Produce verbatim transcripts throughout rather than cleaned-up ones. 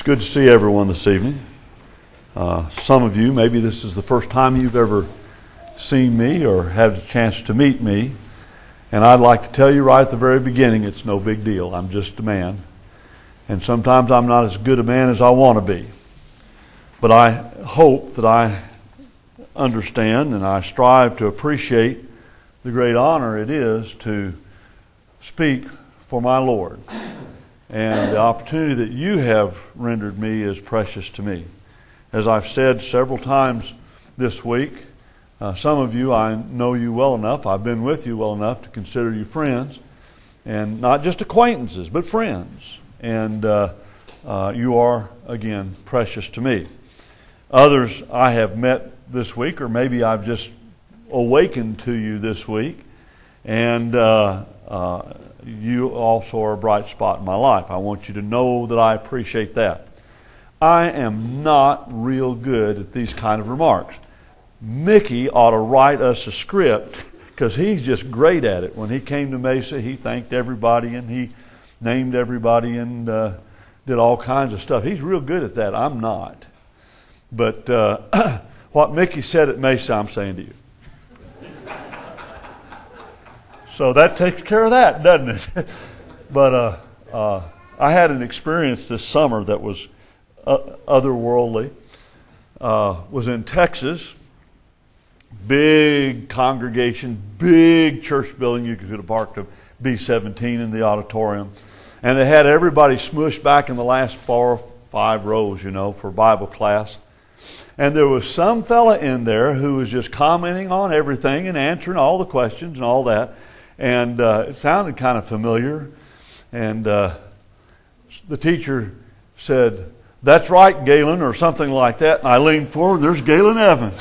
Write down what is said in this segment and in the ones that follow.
good to see everyone this evening. Uh, some of you, maybe this is the first time you've ever seen me or had a chance to meet me. And I'd like to tell you right at the very beginning, it's no big deal. I'm just a man. And sometimes I'm not as good a man as I want to be. But I hope that I understand and I strive to appreciate the great honor it is to speak for my Lord. And the opportunity that you have rendered me is precious to me. As I've said several times this week, uh, some of you, I know you well enough, I've been with you well enough to consider you friends, and not just acquaintances, but friends. And uh, uh, you are, again, precious to me. Others I have met this week, or maybe I've just awakened to you this week, and uh, uh, you also are a bright spot in my life. I want you to know that I appreciate that. I am not real good at these kind of remarks. Mickey ought to write us a script because he's just great at it. When he came to Mesa, he thanked everybody and he named everybody and uh, did all kinds of stuff. He's real good at that. I'm not. But uh, what Mickey said at Mesa, I'm saying to you. So that takes care of that, doesn't it? But uh, uh, I had an experience this summer that was uh, otherworldly. Uh, was in Texas. Big congregation, big church building. You could have parked a B seventeen in the auditorium. And they had everybody smushed back in the last four or five rows, you know, for Bible class. And there was some fella in there who was just commenting on everything and answering all the questions and all that. And uh, it sounded kind of familiar. And uh, the teacher said, "That's right, Galen," or something like that. And I leaned forward, and there's Galen Evans.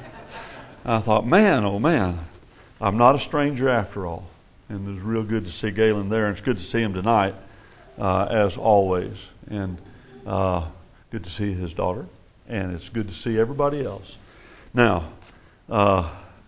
I thought, man, oh man, I'm not a stranger after all. And it was real good to see Galen there. And it's good to see him tonight, uh, as always. And uh, good to see his daughter. And it's good to see everybody else. Now, uh,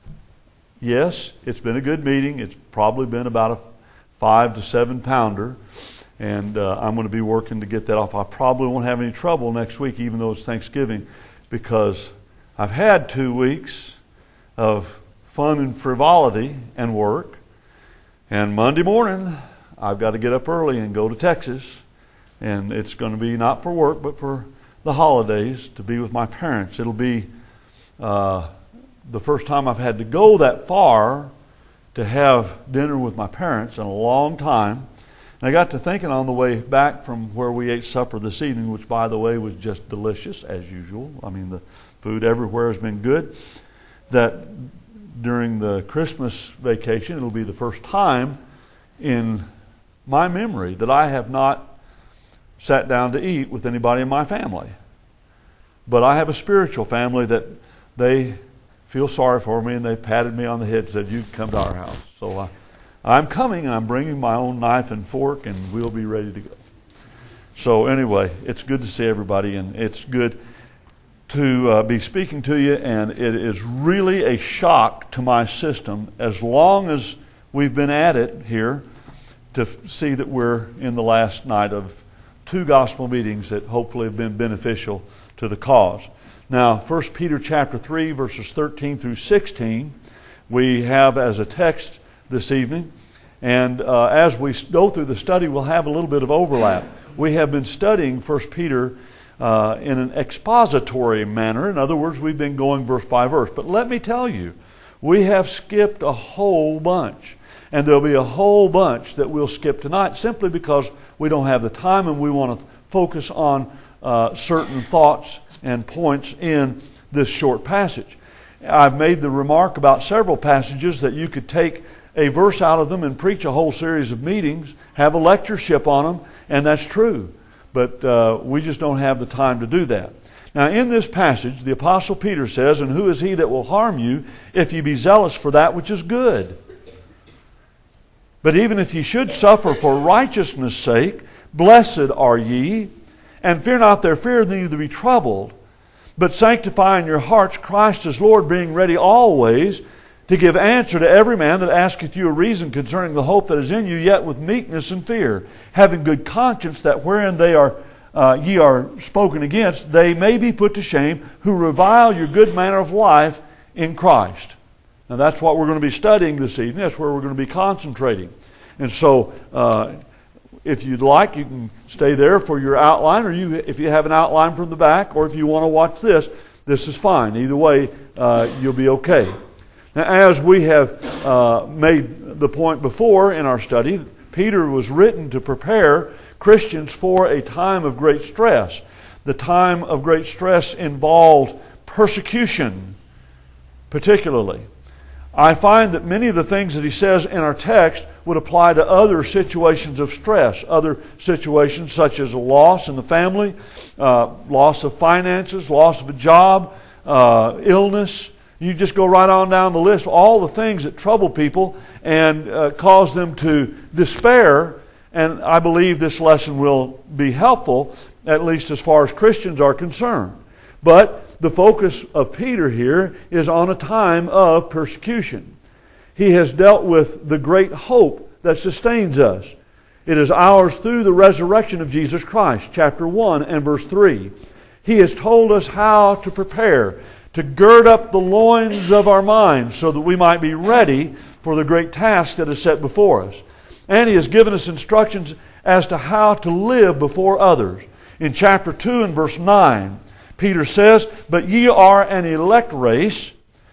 yes, it's been a good meeting. It's probably been about a five to seven pounder. And uh, I'm going to be working to get that off. I probably won't have any trouble next week, even though it's Thanksgiving, because I've had two weeks of fun and frivolity and work. And Monday morning, I've got to get up early and go to Texas. And it's going to be not for work, but for the holidays, to be with my parents. It'll be uh, the first time I've had to go that far to have dinner with my parents in a long time. And I got to thinking on the way back from where we ate supper this evening, which, by the way, was just delicious as usual. I mean, the food everywhere has been good. That during the Christmas vacation, it'll be the first time in my memory that I have not sat down to eat with anybody in my family. But I have a spiritual family that they feel sorry for me, and they patted me on the head and said, "You can come to our house." So I, I'm coming, and I'm bringing my own knife and fork, and we'll be ready to go. So anyway, it's good to see everybody, and it's good to uh, be speaking to you, and it is really a shock to my system, as long as we've been at it here, to see that we're in the last night of two gospel meetings that hopefully have been beneficial to the cause. Now, First Peter chapter three, verses thirteen through sixteen, we have as a text this evening. And uh, as we go through the study, we'll have a little bit of overlap. We have been studying First Peter uh, in an expository manner. In other words, we've been going verse by verse. But let me tell you, we have skipped a whole bunch. And there'll be a whole bunch that we'll skip tonight simply because we don't have the time and we want to focus on uh, certain thoughts and points in this short passage. I've made the remark about several passages that you could take a verse out of them and preach a whole series of meetings, have a lectureship on them, and that's true. But uh, we just don't have the time to do that. Now, in this passage, the Apostle Peter says, "And who is he that will harm you if ye be zealous for that which is good? But even if ye should suffer for righteousness' sake, blessed are ye. And fear not their fear, neither be troubled. But sanctify in your hearts Christ as Lord, being ready always to give answer to every man that asketh you a reason concerning the hope that is in you, yet with meekness and fear, having good conscience, that wherein they are uh, ye are spoken against, they may be put to shame who revile your good manner of life in Christ. Now that's what we're going to be studying this evening. That's where we're going to be concentrating. And so uh, if you'd like, you can stay there for your outline, or you, if you have an outline from the back, or if you want to watch this, this is fine. Either way, uh, you'll be okay. Now, as we have uh, made the point before in our study, Peter was written to prepare Christians for a time of great stress. The time of great stress involved persecution, particularly. I find that many of the things that he says in our text would apply to other situations of stress, other situations such as a loss in the family, uh, loss of finances, loss of a job, uh, illness. You just go right on down the list, all the things that trouble people and uh, cause them to despair. And I believe this lesson will be helpful, at least as far as Christians are concerned. But the focus of Peter here is on a time of persecution. He has dealt with the great hope that sustains us. It is ours through the resurrection of Jesus Christ, chapter one and verse three. He has told us how to prepare, to gird up the loins of our minds so that we might be ready for the great task that is set before us. And He has given us instructions as to how to live before others. In chapter two and verse nine, Peter says, "But ye are an elect race,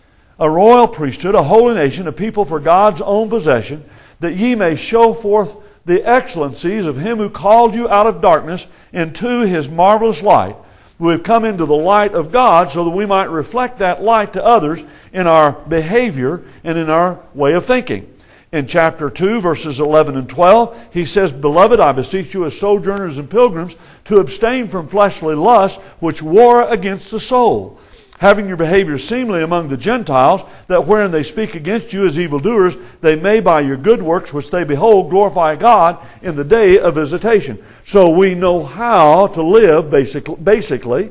a royal priesthood, a holy nation, a people for God's own possession, that ye may show forth the excellencies of Him who called you out of darkness into His marvelous light." We have come into the light of God so that we might reflect that light to others in our behavior and in our way of thinking. In chapter two, verses eleven and twelve, he says, "Beloved, I beseech you as sojourners and pilgrims to abstain from fleshly lusts which war against the soul, having your behavior seemly among the Gentiles, that wherein they speak against you as evildoers, they may by your good works which they behold glorify God in the day of visitation." So we know how to live basically, basically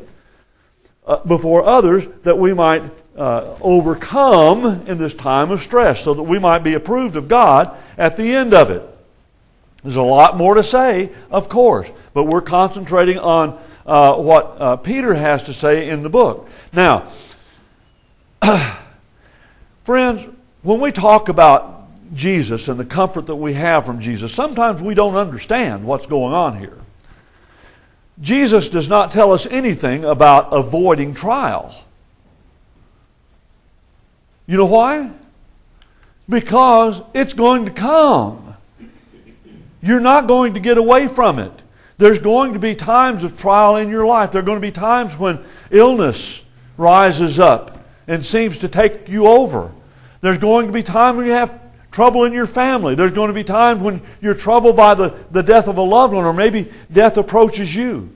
uh, before others, that we might uh, overcome in this time of stress, so that we might be approved of God at the end of it. There's a lot more to say, of course, but we're concentrating on uh, what uh, Peter has to say in the book. Now, friends, when we talk about Jesus and the comfort that we have from Jesus, sometimes we don't understand what's going on here. Jesus does not tell us anything about avoiding trial. You know why? Because it's going to come. You're not going to get away from it. There's going to be times of trial in your life. There are going to be times when illness rises up and seems to take you over. There's going to be times when you have trouble in your family. There's going to be times when you're troubled by the, the death of a loved one, or maybe death approaches you.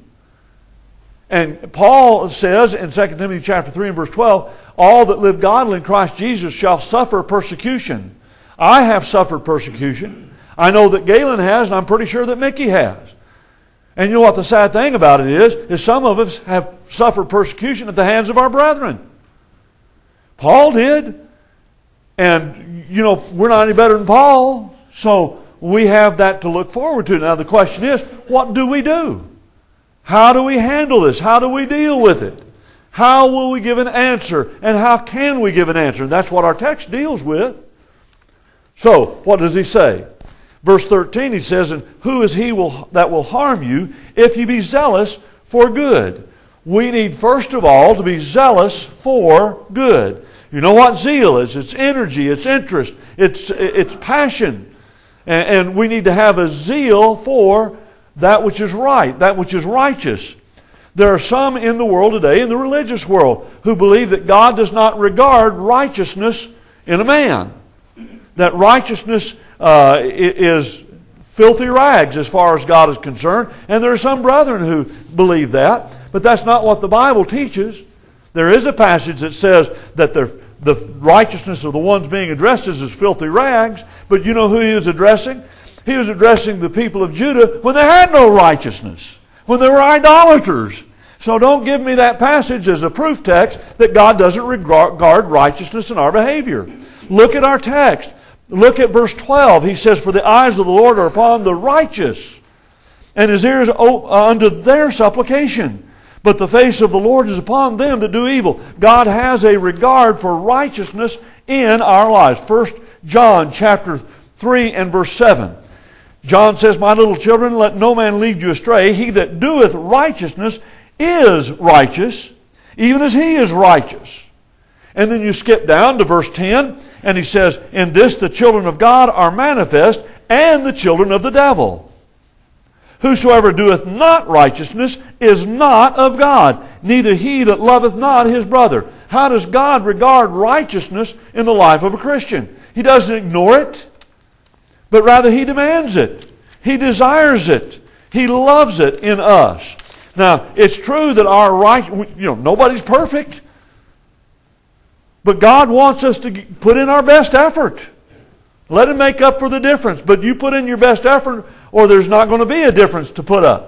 And Paul says in Second Timothy chapter three and verse twelve, "All that live godly in Christ Jesus shall suffer persecution." I have suffered persecution. I know that Galen has, and I'm pretty sure that Mickey has. And you know what the sad thing about it is, is some of us have suffered persecution at the hands of our brethren. Paul did. And, you know, we're not any better than Paul. So we have that to look forward to. Now the question is, what do we do? How do we handle this? How do we deal with it? How will we give an answer? And how can we give an answer? And that's what our text deals with. So, what does he say? Verse thirteen, he says, "And who is he will, that will harm you if you be zealous for good?" We need first of all to be zealous for good. You know what zeal is? It's energy, it's interest, it's, it's passion. And, and we need to have a zeal for that which is right, that which is righteous. There are some in the world today, in the religious world, who believe that God does not regard righteousness in a man. That righteousness uh, is filthy rags as far as God is concerned. And there are some brethren who believe that. But that's not what the Bible teaches. There is a passage that says that the, the righteousness of the ones being addressed is as filthy rags. But you know who he was addressing? He was addressing the people of Judah when they had no righteousness, when they were idolaters. So don't give me that passage as a proof text that God doesn't regard righteousness in our behavior. Look at our text. Look at verse twelve. He says, "For the eyes of the Lord are upon the righteous, and his ears unto their supplication. But the face of the Lord is upon them that do evil. God has a regard for righteousness in our lives. First John chapter three and verse seven. John says, My little children, let no man lead you astray. He that doeth righteousness is righteous, even as he is righteous. And then you skip down to verse ten, and he says, In this the children of God are manifest, and the children of the devil. Whosoever doeth not righteousness is not of God, neither he that loveth not his brother. How does God regard righteousness in the life of a Christian? He doesn't ignore it, but rather he demands it. He desires it. He loves it in us. Now, it's true that our right, you know, nobody's perfect, but God wants us to put in our best effort. Let Him make up for the difference. But you put in your best effort, or there's not going to be a difference to put up.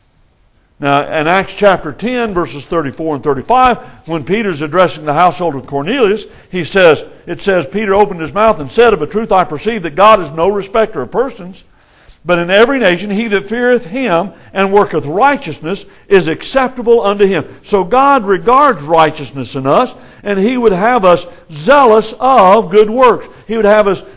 Now, in Acts chapter ten, verses thirty-four and thirty-five, when Peter's addressing the household of Cornelius, he says, it says, Peter opened his mouth and said, Of a truth I perceive that God is no respecter of persons, but in every nation he that feareth Him and worketh righteousness is acceptable unto Him. So God regards righteousness in us, and He would have us zealous of good works. He would have us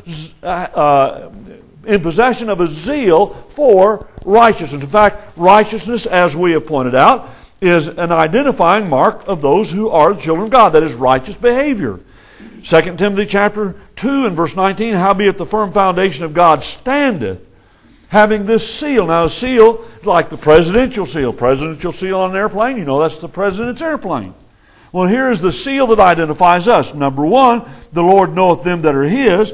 uh, in possession of a zeal for righteousness. In fact, righteousness, as we have pointed out, is an identifying mark of those who are the children of God. That is righteous behavior. Second Timothy chapter two and verse nineteen, Howbeit the firm foundation of God standeth, having this seal. Now, a seal, like the presidential seal. Presidential seal on an airplane, you know that's the president's airplane. Well, here is the seal that identifies us. Number one, the Lord knoweth them that are His,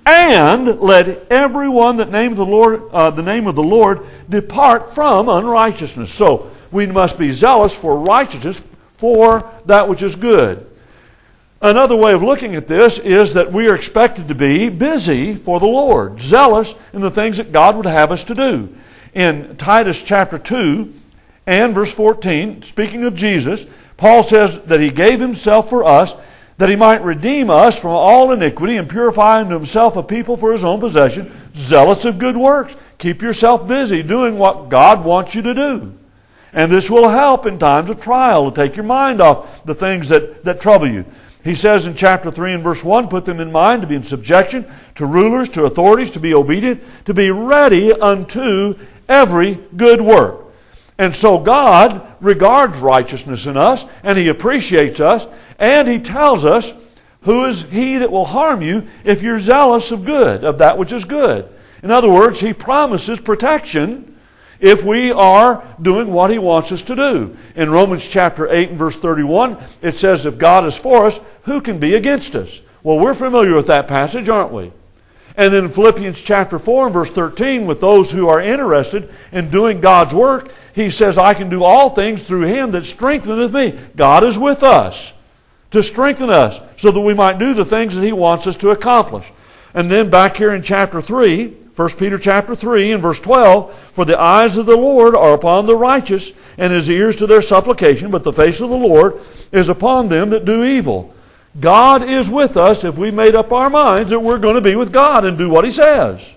and let everyone that nameth the Lord, uh, the name of the Lord depart from unrighteousness. So, we must be zealous for righteousness, for that which is good. Another way of looking at this is that we are expected to be busy for the Lord, zealous in the things that God would have us to do. In Titus chapter two and verse fourteen, speaking of Jesus, Paul says that He gave Himself for us, that He might redeem us from all iniquity and purify unto Himself a people for His own possession, zealous of good works. Keep yourself busy doing what God wants you to do. And this will help in times of trial to take your mind off the things that, that trouble you. He says in chapter three and verse one, Put them in mind to be in subjection to rulers, to authorities, to be obedient, to be ready unto every good work. And so God regards righteousness in us, and He appreciates us, and He tells us, Who is he that will harm you if you're zealous of good, of that which is good? In other words, He promises protection if we are doing what He wants us to do. In Romans chapter eight and verse thirty-one, it says, If God is for us, who can be against us? Well, we're familiar with that passage, aren't we? And then in Philippians chapter four and verse thirteen, with those who are interested in doing God's work, he says, I can do all things through Him that strengtheneth me. God is with us to strengthen us so that we might do the things that He wants us to accomplish. And then back here in chapter three, First Peter chapter three and verse twelve, For the eyes of the Lord are upon the righteous, and His ears to their supplication, but the face of the Lord is upon them that do evil. God is with us if we made up our minds that we're going to be with God and do what He says.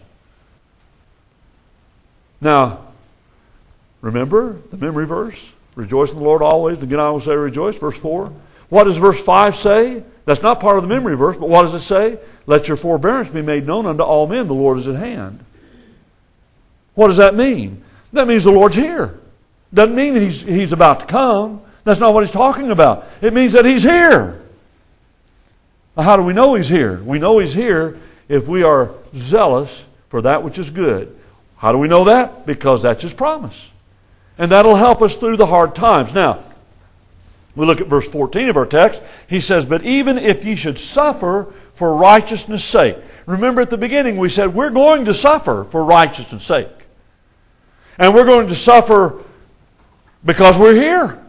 Now, remember the memory verse? Rejoice in the Lord always. Again, I will say rejoice. Verse four. What does verse five say? That's not part of the memory verse, but what does it say? Let your forbearance be made known unto all men. The Lord is at hand. What does that mean? That means the Lord's here. Doesn't mean that he's, he's about to come. That's not what He's talking about. It means that He's here. How do we know He's here? We know He's here if we are zealous for that which is good. How do we know that? Because that's His promise. And that'll help us through the hard times. Now, we look at verse fourteen of our text. He says, But even if ye should suffer for righteousness' sake. Remember at the beginning we said we're going to suffer for righteousness' sake. And we're going to suffer because we're here.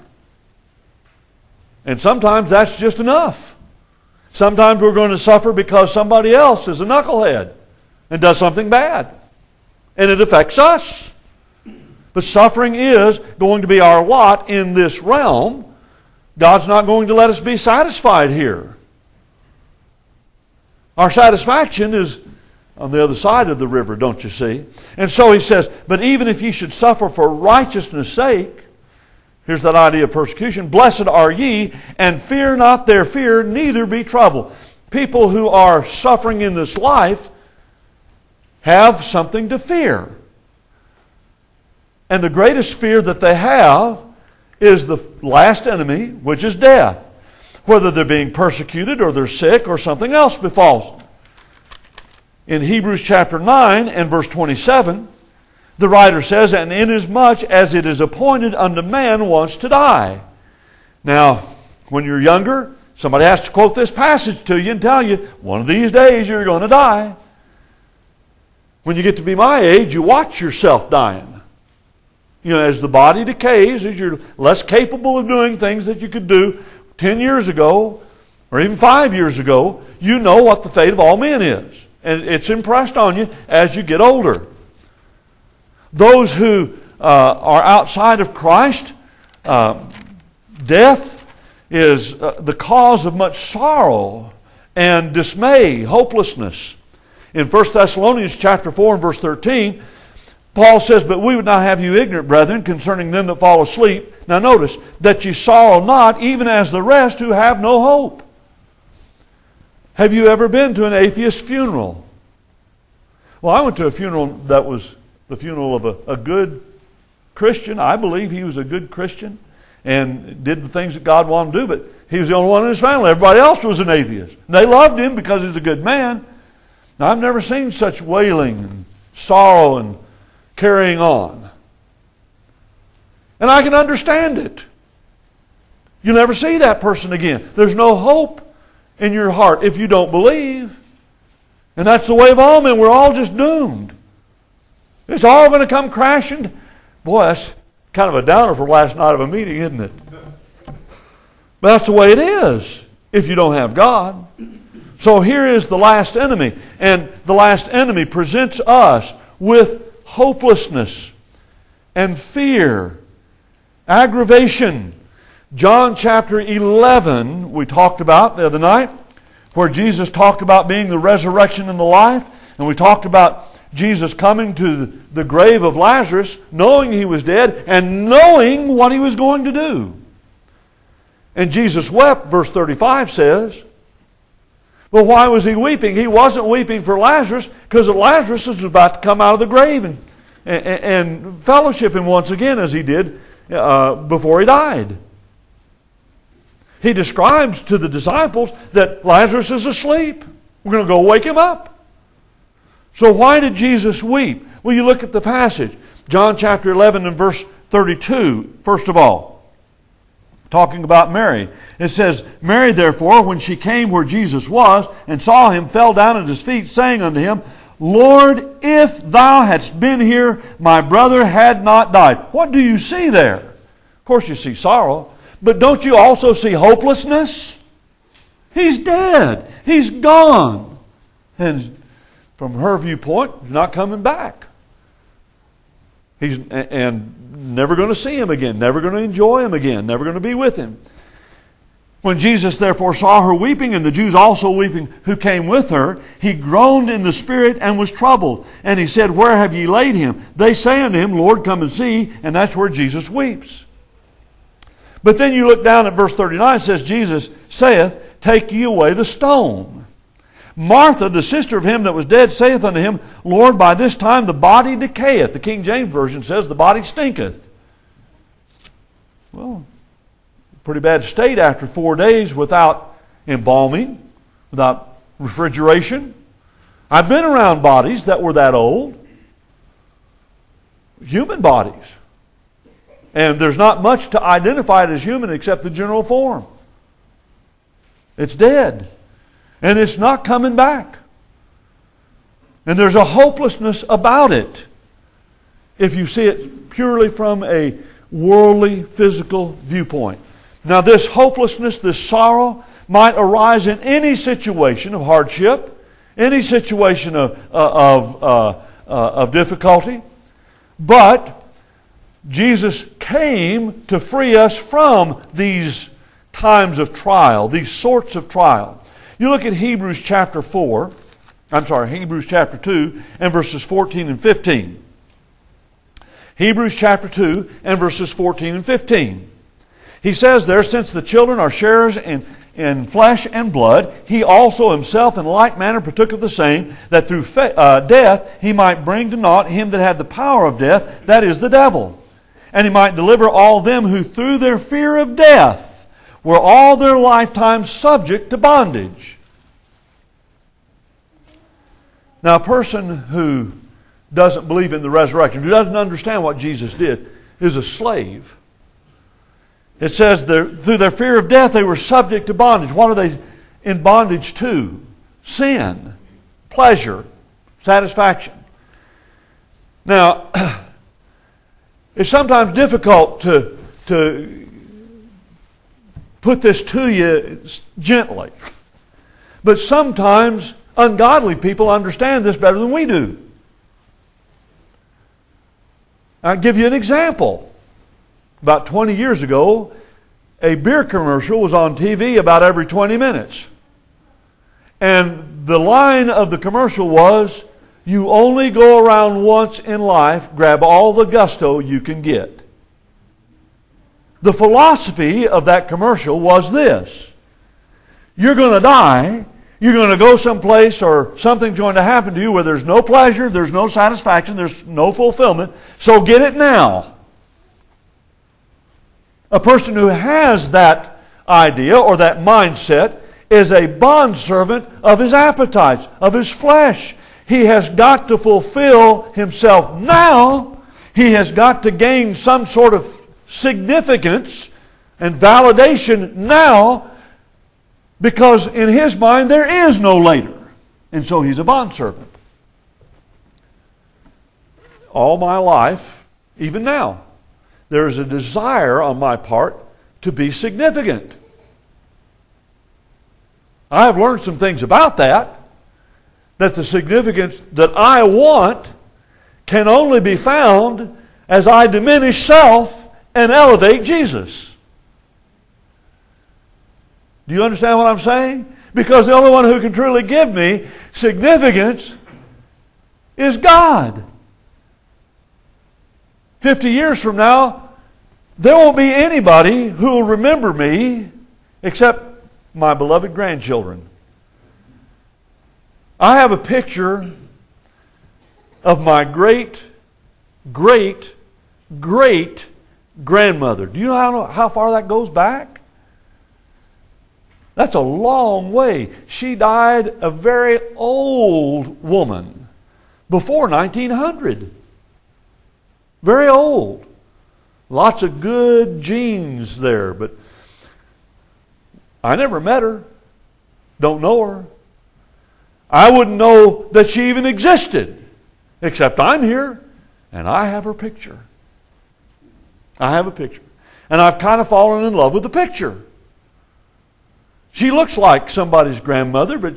And sometimes that's just enough. Sometimes we're going to suffer because somebody else is a knucklehead and does something bad. And it affects us. But suffering is going to be our lot in this realm. God's not going to let us be satisfied here. Our satisfaction is on the other side of the river, don't you see? And so he says, but even if ye should suffer for righteousness' sake, here's that idea of persecution, blessed are ye, and fear not their fear, neither be troubled. People who are suffering in this life have something to fear. And the greatest fear that they have is the last enemy, which is death. Whether they're being persecuted or they're sick or something else befalls them. In Hebrews chapter nine and verse twenty-seven, the writer says, and inasmuch as it is appointed unto man once to die. Now, when you're younger, somebody has to quote this passage to you and tell you, one of these days you're going to die. When you get to be my age, you watch yourself dying. You know, as the body decays, as you're less capable of doing things that you could do ten years ago, or even five years ago, you know what the fate of all men is. And it's impressed on you as you get older. Those who uh, are outside of Christ, uh, death is uh, the cause of much sorrow and dismay, hopelessness. In First Thessalonians chapter four and verse thirteen, Paul says, but we would not have you ignorant, brethren, concerning them that fall asleep. Now notice, that ye sorrow not, even as the rest who have no hope. Have you ever been to an atheist funeral? Well, I went to a funeral that was the funeral of a, a good Christian. I believe he was a good Christian and did the things that God wanted to do, but he was the only one in his family. Everybody else was an atheist. They loved him because he's a good man. Now, I've never seen such wailing and sorrow and carrying on. And I can understand it. You'll never see that person again. There's no hope in your heart if you don't believe. And that's the way of all men. We're all just doomed. It's all going to come crashing. Boy, that's kind of a downer for last night of a meeting, isn't it? But that's the way it is if you don't have God. So here is the last enemy. And the last enemy presents us with hopelessness and fear, aggravation. John chapter eleven, we talked about the other night, where Jesus talked about being the resurrection and the life. And we talked about Jesus coming to the grave of Lazarus, knowing he was dead, and knowing what he was going to do. And Jesus wept, verse thirty-five says. Well, why was he weeping? He wasn't weeping for Lazarus, because Lazarus was about to come out of the grave and, and, and fellowship him once again, as he did uh, before he died. He describes to the disciples that Lazarus is asleep. We're going to go wake him up. So why did Jesus weep? Well, you look at the passage. John chapter eleven and verse thirty-two, first of all. Talking about Mary. It says, Mary therefore, when she came where Jesus was, and saw him, fell down at his feet, saying unto him, Lord, if thou hadst been here, my brother had not died. What do you see there? Of course you see sorrow. But don't you also see hopelessness? He's dead. He's gone. And from her viewpoint, he's not coming back. He's and never going to see him again, never going to enjoy him again, never going to be with him. When Jesus therefore saw her weeping, and the Jews also weeping who came with her, he groaned in the spirit and was troubled. And he said, Where have ye laid him? They say unto him, Lord, come and see. And that's where Jesus weeps. But then you look down at verse thirty-nine, it says, Jesus saith, Take ye away the stone. Martha, the sister of him that was dead, saith unto him, Lord, by this time the body decayeth. The King James Version says, the body stinketh. Well, pretty bad state after four days without embalming, without refrigeration. I've been around bodies that were that old. Human bodies. And there's not much to identify it as human except the general form. It's dead. And it's not coming back. And there's a hopelessness about it if you see it purely from a worldly, physical viewpoint. Now this hopelessness, this sorrow, might arise in any situation of hardship, any situation of, uh, of, uh, uh, of difficulty. But Jesus came to free us from these times of trial, these sorts of trial. You look at Hebrews chapter four I'm sorry, Hebrews chapter two and verses fourteen and fifteen. Hebrews chapter two and verses fourteen and fifteen. He says there, since the children are sharers in, in flesh and blood, he also himself in like manner partook of the same, that through fa- uh, death he might bring to naught him that had the power of death, that is the devil. And he might deliver all them who through their fear of death were all their lifetime subject to bondage. Now, a person who doesn't believe in the resurrection, who doesn't understand what Jesus did, is a slave. It says through their fear of death they were subject to bondage. What are they in bondage to? Sin, pleasure, satisfaction. Now, it's sometimes difficult to, to put this to you gently. But sometimes ungodly people understand this better than we do. I'll give you an example. About twenty years ago, a beer commercial was on T V about every twenty minutes. And the line of the commercial was, you only go around once in life, grab all the gusto you can get. The philosophy of that commercial was this: you're going to die, you're going to go someplace or something's going to happen to you where there's no pleasure, there's no satisfaction, there's no fulfillment, so get it now. A person who has that idea or that mindset is a bondservant of his appetites, of his flesh. He has got to fulfill himself now. He has got to gain some sort of significance and validation now, because in his mind there is no later. And so he's a bondservant. All my life, even now, there is a desire on my part to be significant. I have learned some things about that, that the significance that I want can only be found as I diminish self and elevate Jesus. Do you understand what I'm saying? Because the only one who can truly give me significance is God. Fifty years from now, there won't be anybody who will remember me except my beloved grandchildren. I have a picture of my great, great, great grandmother. Do you know how, how far that goes back? That's a long way. She died a very old woman before nineteen hundred. Very old. Lots of good genes there, but I never met her. Don't know her. I wouldn't know that she even existed, except I'm here and I have her picture. I have a picture. And I've kind of fallen in love with the picture. She looks like somebody's grandmother, but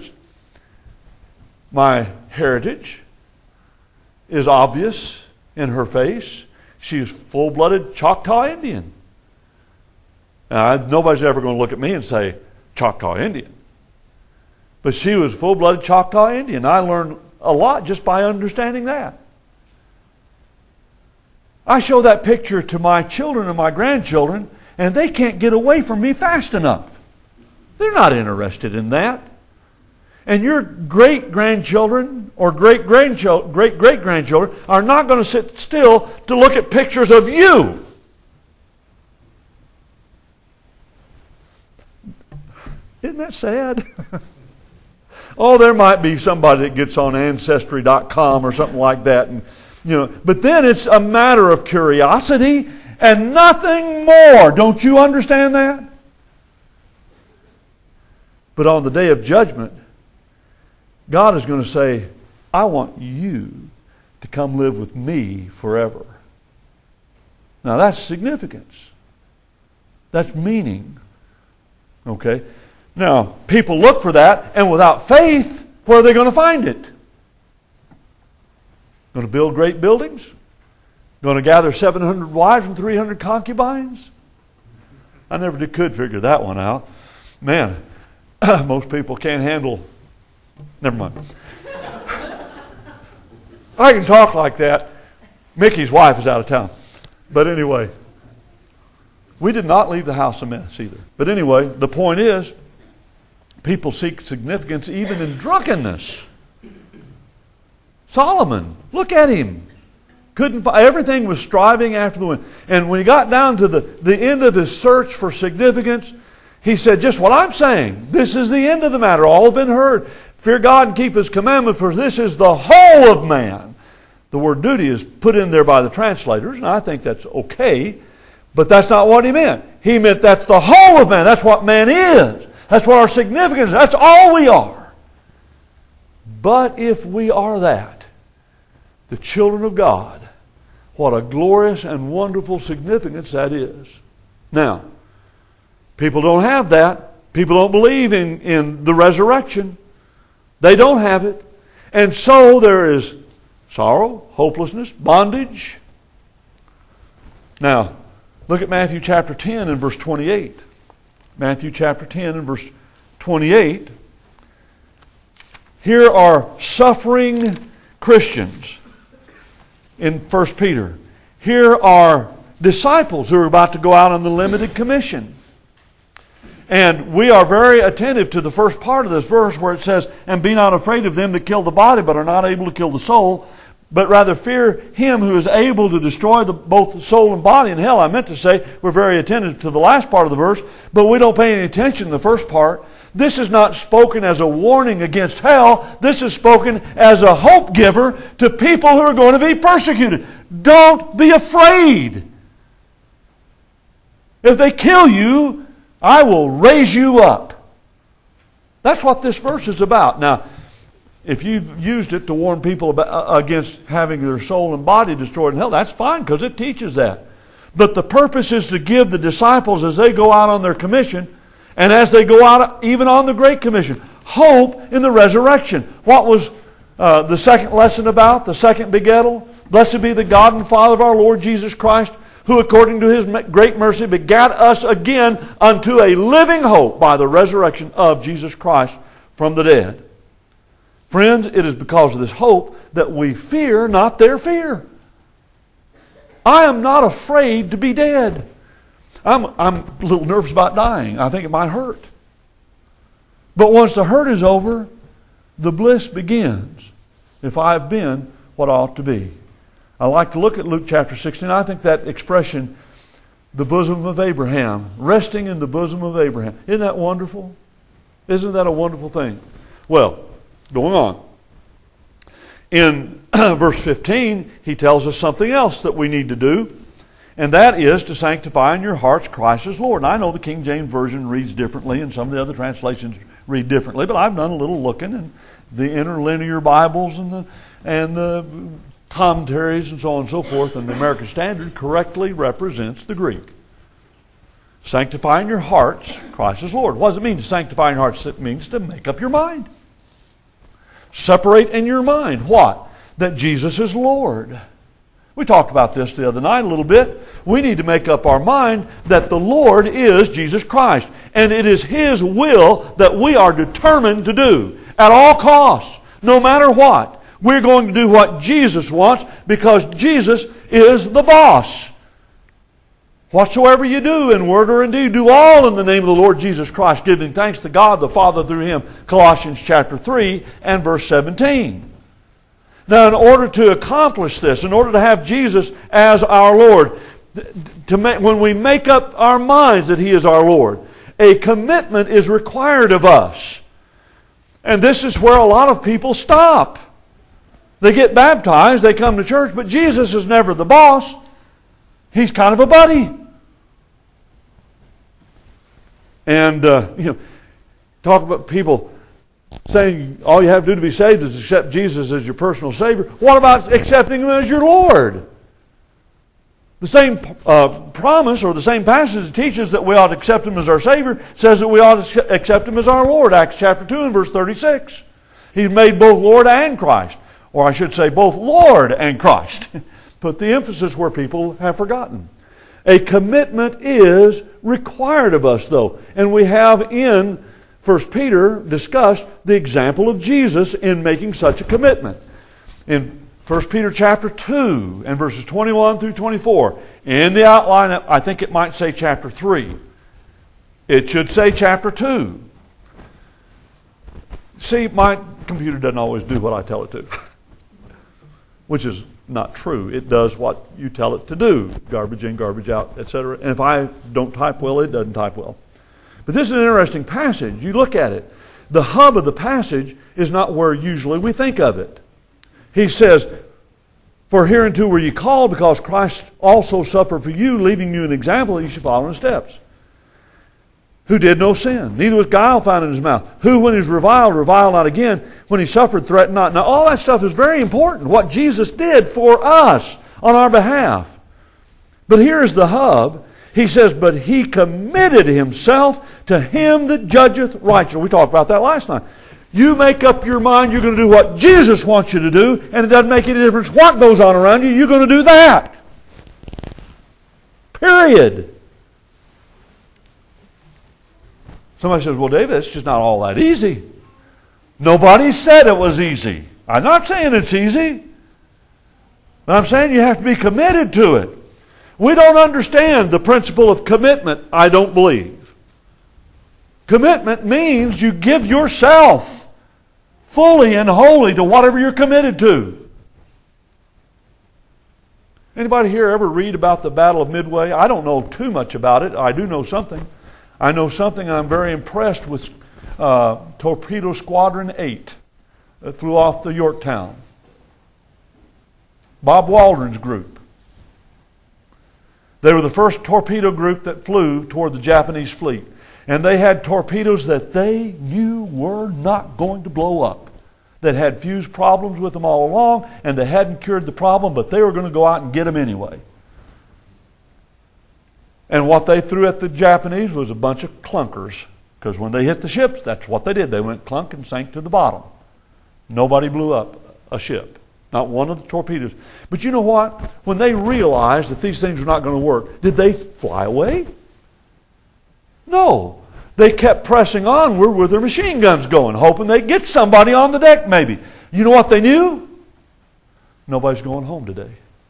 my heritage is obvious in her face. She's full-blooded Choctaw Indian. Now, nobody's ever going to look at me and say, Choctaw Indian. But she was full-blooded Choctaw Indian. I learned a lot just by understanding that. I show that picture to my children and my grandchildren, and they can't get away from me fast enough. They're not interested in that. And your great-grandchildren or great-grandchildren, great-great-grandchildren are not going to sit still to look at pictures of you. Isn't that sad? Oh, there might be somebody that gets on Ancestry dot com or something like that. And, you know, but then it's a matter of curiosity and nothing more. Don't you understand that? But on the day of judgment, God is going to say, I want you to come live with me forever. Now that's significance. That's meaning. Okay? Now, people look for that, and without faith, where are they going to find it? Going to build great buildings? Going to gather seven hundred wives and three hundred concubines? I never did, could figure that one out. Man, most people can't handle. Never mind. I can talk like that. Mickey's wife is out of town. But anyway, we did not leave the house a mess either. But anyway, the point is, people seek significance even in drunkenness. Solomon, look at him. Couldn't find, everything was striving after the wind. And when he got down to the, the end of his search for significance, he said, just what I'm saying. This is the end of the matter. All have been heard. Fear God and keep His commandment, for this is the whole of man. The word duty is put in there by the translators, and I think that's okay. But that's not what he meant. He meant that's the whole of man. That's what man is. That's what our significance is. That's all we are. But if we are that, the children of God, what a glorious and wonderful significance that is. Now, people don't have that. People don't believe in, in the resurrection. They don't have it. And so there is sorrow, hopelessness, bondage. Now, look at Matthew chapter ten and verse twenty-eight. Matthew chapter ten and verse twenty-eight. Here are suffering Christians in First Peter. Here are disciples who are about to go out on the limited commission. And we are very attentive to the first part of this verse where it says, and be not afraid of them that kill the body but are not able to kill the soul, but rather fear Him who is able to destroy the, both the soul and body in hell. I meant to say we're very attentive to the last part of the verse, but we don't pay any attention to the first part. This is not spoken as a warning against hell. This is spoken as a hope giver to people who are going to be persecuted. Don't be afraid. If they kill you, I will raise you up. That's what this verse is about. Now, if you've used it to warn people about, against having their soul and body destroyed in hell, that's fine because it teaches that. But the purpose is to give the disciples as they go out on their commission and as they go out even on the Great Commission, hope in the resurrection. What was uh, the second lesson about? The second begettal? Blessed be the God and Father of our Lord Jesus Christ, who according to His great mercy begat us again unto a living hope by the resurrection of Jesus Christ from the dead. Friends, it is because of this hope that we fear not their fear. I am not afraid to be dead. I'm, I'm a little nervous about dying. I think it might hurt. But once the hurt is over, the bliss begins if I have been what I ought to be. I like to look at Luke chapter sixteen. I think that expression, the bosom of Abraham, resting in the bosom of Abraham. Isn't that wonderful? Isn't that a wonderful thing? Well, going on. In verse fifteen, he tells us something else that we need to do, and that is to sanctify in your hearts Christ as Lord. And I know the King James Version reads differently, and some of the other translations read differently, but I've done a little looking, and the interlinear Bibles and the and the commentaries and so on and so forth, and the American Standard correctly represents the Greek. Sanctify in your hearts Christ as Lord. What does it mean to sanctify in your hearts? It means to make up your mind. Separate in your mind what? That Jesus is Lord. We talked about this the other night a little bit. We need to make up our mind that the Lord is Jesus Christ. And it is His will that we are determined to do at all costs, no matter what. We're going to do what Jesus wants because Jesus is the boss. Whatsoever you do in word or in deed, do all in the name of the Lord Jesus Christ, giving thanks to God the Father through Him. Colossians chapter three and verse seventeen. Now, in order to accomplish this, in order to have Jesus as our Lord, to make, when we make up our minds that He is our Lord, a commitment is required of us. And this is where a lot of people stop. They get baptized, they come to church, but Jesus is never the boss. He's kind of a buddy. And, uh, you know, talk about people saying all you have to do to be saved is accept Jesus as your personal Savior. What about accepting Him as your Lord? The same uh, promise or the same passage that teaches that we ought to accept Him as our Savior says that we ought to accept Him as our Lord. Acts chapter two and verse thirty-six. He's made both Lord and Christ. Or I should say both Lord and Christ. Put the emphasis where people have forgotten. A commitment is required of us, though. And we have in First Peter discussed the example of Jesus in making such a commitment. In First Peter chapter two and verses twenty-one through twenty-four. In the outline, I think it might say chapter three. It should say chapter two. See, my computer doesn't always do what I tell it to, which is not true. It does what you tell it to do. Garbage in, garbage out, et cetera. And if I don't type well, it doesn't type well. But this is an interesting passage. You look at it. The hub of the passage is not where usually we think of it. He says, for hereunto were ye called, because Christ also suffered for you, leaving you an example that you should follow in his steps. Who did no sin, neither was guile found in his mouth. Who, when he was reviled, reviled not again. When he suffered, threatened not. Now, all that stuff is very important, what Jesus did for us on our behalf. But here's the hub. He says, but he committed himself to him that judgeth righteously. We talked about that last night. You make up your mind you're going to do what Jesus wants you to do, and it doesn't make any difference what goes on around you. You're going to do that. Period. Somebody says, well, David, it's just not all that easy. Nobody said it was easy. I'm not saying it's easy. But I'm saying you have to be committed to it. We don't understand the principle of commitment, I don't believe. Commitment means you give yourself fully and wholly to whatever you're committed to. Anybody here ever read about the Battle of Midway? I don't know too much about it. I do know something. I know something, and I'm very impressed with uh, Torpedo Squadron eight that flew off the Yorktown. Bob Waldron's group. They were the first torpedo group that flew toward the Japanese fleet. And they had torpedoes that they knew were not going to blow up. That had fuse problems with them all along, and they hadn't cured the problem, but they were going to go out and get them anyway. And what they threw at the Japanese was a bunch of clunkers. Because when they hit the ships, that's what they did. They went clunk and sank to the bottom. Nobody blew up a ship. Not one of the torpedoes. But you know what? When they realized that these things were not going to work, did they fly away? No. They kept pressing onward with their machine guns going, hoping they'd get somebody on the deck maybe. You know what they knew? Nobody's going home today.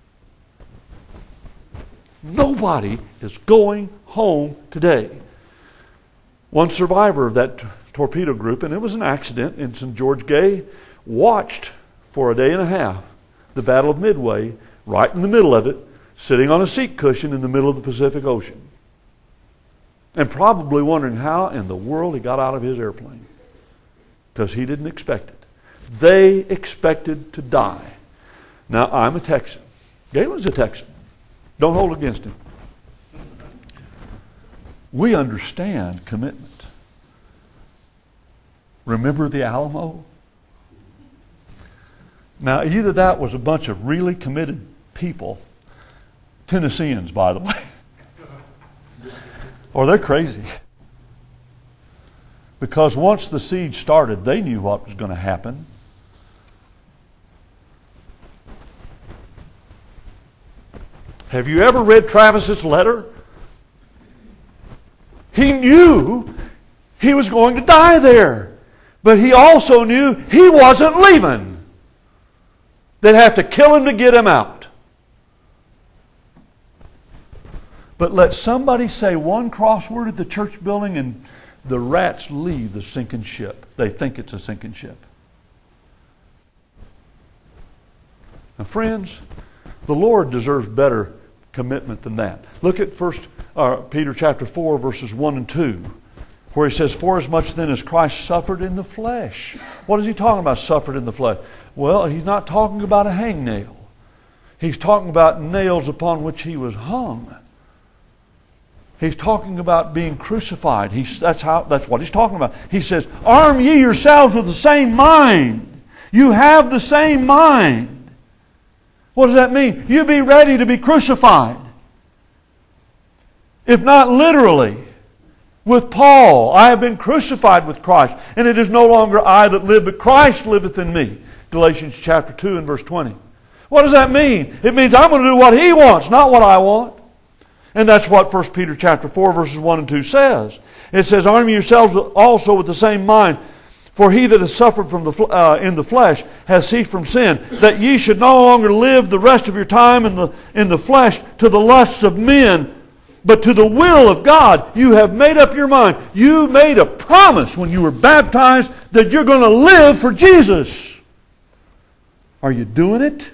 Nobody is going home today. One survivor of that t- torpedo group, and it was an accident in Saint George Gay, watched for a day and a half the Battle of Midway, right in the middle of it, sitting on a seat cushion in the middle of the Pacific Ocean. And probably wondering how in the world he got out of his airplane. Because he didn't expect it. They expected to die. Now, I'm a Texan. Galen's a Texan. Don't hold it against him. We understand commitment. Remember the Alamo? Now, either that was a bunch of really committed people, Tennesseans, by the way, or they're crazy. Because once the siege started, they knew what was going to happen. Have you ever read Travis's letter? He knew he was going to die there. But he also knew he wasn't leaving. They'd have to kill him to get him out. But let somebody say one crossword at the church building and the rats leave the sinking ship. They think it's a sinking ship. Now, friends, the Lord deserves better commitment than that. Look at First uh, Peter chapter four, verses one and two, where he says, "For as much then as Christ suffered in the flesh." What is he talking about, suffered in the flesh? Well, he's not talking about a hangnail. He's talking about nails upon which he was hung. He's talking about being crucified. He's, that's, how, that's what he's talking about. He says, "Arm ye yourselves with the same mind." You have the same mind. What does that mean? You be ready to be crucified. If not literally. With Paul, "I have been crucified with Christ, and it is no longer I that live, but Christ liveth in me." Galatians chapter two and verse twenty. What does that mean? It means I'm going to do what he wants, not what I want. And that's what First Peter chapter four, verses one and two says. It says, "Arm yourselves also with the same mind. For he that has suffered from the uh, in the flesh has ceased from sin, that ye should no longer live the rest of your time in the in the flesh to the lusts of men, but to the will of God. You have made up your mind. You made a promise when you were baptized that you're going to live for Jesus. Are you doing it?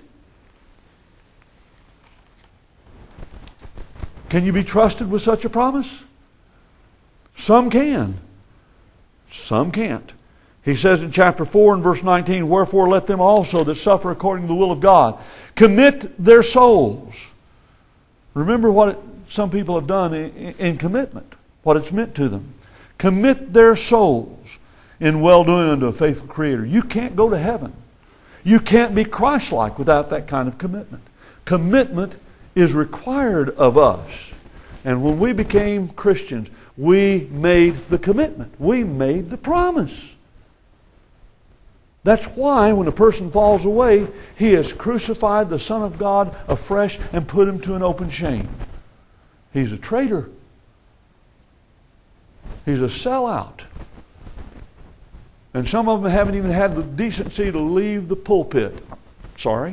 Can you be trusted with such a promise? Some can. Some can't. He says in chapter four and verse nineteen, wherefore let them also that suffer according to the will of God commit their souls. Remember what it, some people have done in, in commitment, what it's meant to them. Commit their souls in well-doing unto a faithful Creator. You can't go to heaven. You can't be Christ-like without that kind of commitment. Commitment is required of us. And when we became Christians, we made the commitment. We made the promise. That's why when a person falls away, he has crucified the Son of God afresh and put him to an open shame. He's a traitor. He's a sellout. And some of them haven't even had the decency to leave the pulpit. Sorry.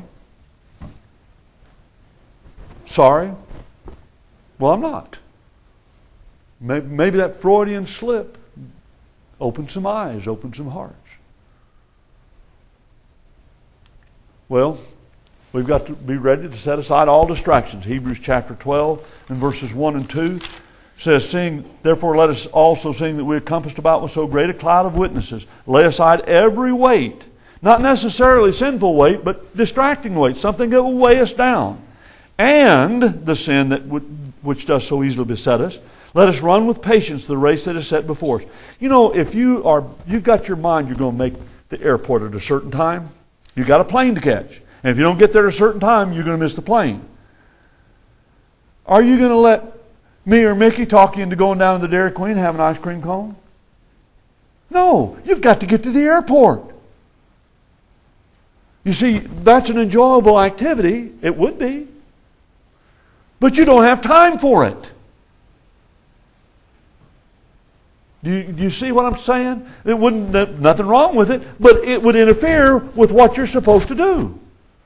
Sorry. Well, I'm not. Maybe, maybe that Freudian slip opened some eyes, opened some hearts. Well, we've got to be ready to set aside all distractions. Hebrews chapter twelve and verses one and two says, "Sing, therefore let us also sing that we are compassed about with so great a cloud of witnesses. Lay aside every weight," not necessarily sinful weight, but distracting weight, something that will weigh us down, "and the sin that would, which does so easily beset us. Let us run with patience the race that is set before us." You know, if you are, you've got your mind, you're going to make the airport at a certain time. You've got a plane to catch. And if you don't get there at a certain time, you're going to miss the plane. Are you going to let me or Mickey talk you into going down to the Dairy Queen and have an ice cream cone? No, you've got to get to the airport. You see, that's an enjoyable activity. It would be. But you don't have time for it. Do you, do you see what I'm saying? It wouldn't, nothing wrong with it, but it would interfere with what you're supposed to do.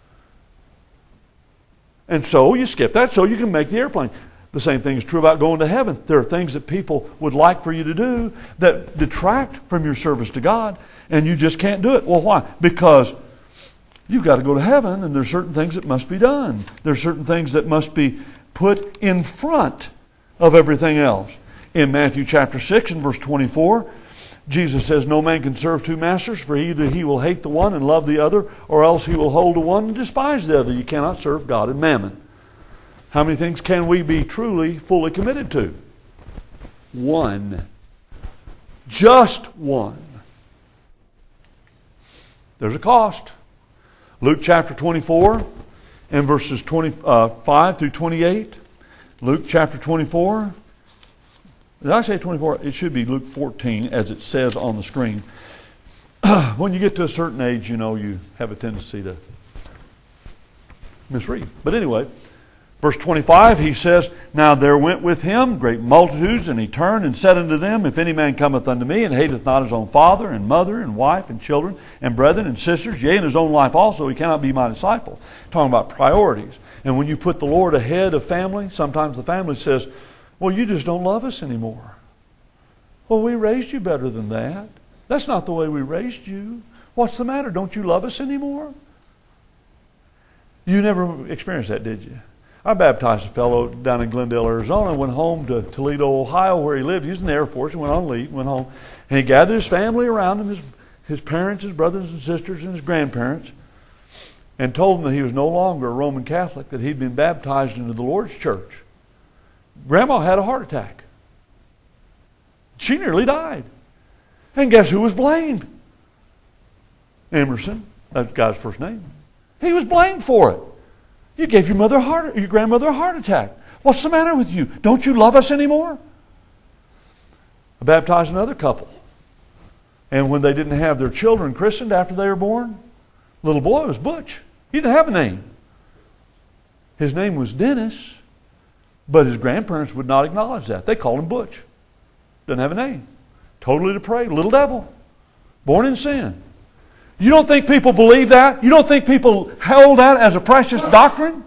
And so you skip that so you can make the airplane. The same thing is true about going to heaven. There are things that people would like for you to do that detract from your service to God, and you just can't do it. Well, why? Because you've got to go to heaven, and there's certain things that must be done. There's certain things that must be put in front of everything else. In Matthew chapter six and verse twenty-four, Jesus says, "No man can serve two masters, for either he will hate the one and love the other, or else he will hold to one and despise the other. You cannot serve God and mammon." How many things can we be truly, fully committed to? One. Just one. There's a cost. Luke chapter twenty-four and verses twenty-five through twenty-eight. Luke chapter twenty-four. Did I say twenty-four? It should be Luke fourteen, as it says on the screen. When you get to a certain age, you know, you have a tendency to misread. But anyway, verse twenty-five, he says, "Now there went with him great multitudes, and he turned and said unto them, If any man cometh unto me, and hateth not his own father, and mother, and wife, and children, and brethren, and sisters, yea, and his own life also, he cannot be my disciple." Talking about priorities. And when you put the Lord ahead of family, sometimes the family says, "Well, you just don't love us anymore." Well, we raised you better than that. That's not the way we raised you. What's the matter? Don't you love us anymore? You never experienced that, did you? I baptized a fellow down in Glendale, Arizona, went home to Toledo, Ohio, where he lived. He was in the Air Force and went on leave, went home. And he gathered his family around him, his, his parents, his brothers and sisters, and his grandparents, and told them that he was no longer a Roman Catholic, that he'd been baptized into the Lord's church. Grandma had a heart attack. She nearly died. And guess who was blamed? Emerson. That's God's first name. He was blamed for it. You gave your mother a heart, your grandmother a heart attack. What's the matter with you? Don't you love us anymore? I baptized another couple. And when they didn't have their children christened after they were born, little boy was Butch. He didn't have a name. His name was Dennis. But his grandparents would not acknowledge that. They called him Butch. Doesn't have a name. Totally depraved. Little devil. Born in sin. You don't think people believe that? You don't think people held that as a precious doctrine?